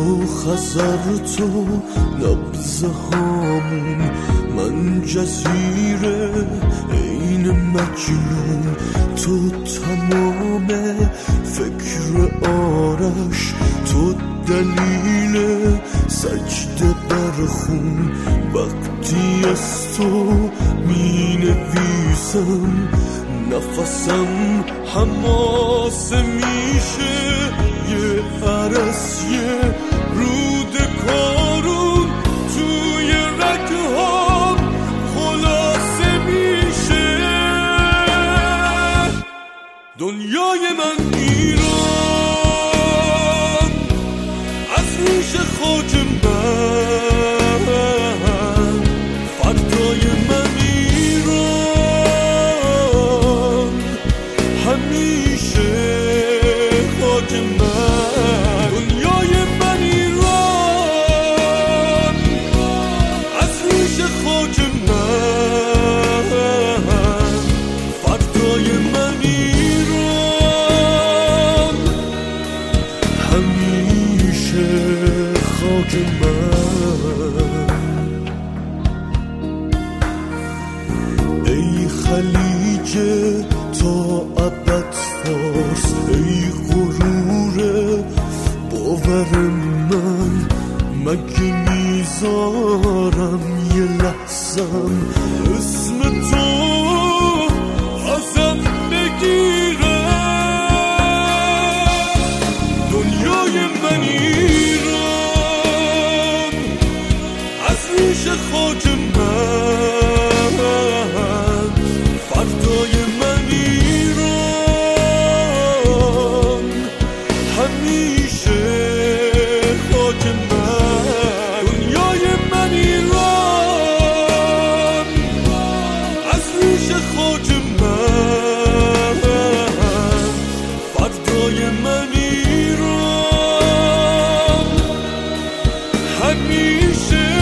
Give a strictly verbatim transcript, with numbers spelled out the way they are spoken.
تو خزر، تو نبضه هامون، من جزیره این مجنون، تو تمام فکر آرش، تو دلیل سجده بر خون. وقتی از تو می نویسم نفسم حماسه میشه، یه عرس یه رود کارون توی رگهام خلاصه میشه. دنیای من ایران، از ریش خاک من، فردای من ایران، همیشه خاک من. دنیای من ایران، از ریش خاک من، فردای من ایران، همیشه خاک من. ای خلیج تا ابد فارس، ای غرور باور من، مگه میذارم یه لحظم اسم تو ازم بگیره. دنیای من ایران، از ریش خاک من، فردای من ایران، همیشه خاک من. دنیای من ایران، از ریش خاک من، فردای من ایران، همیشه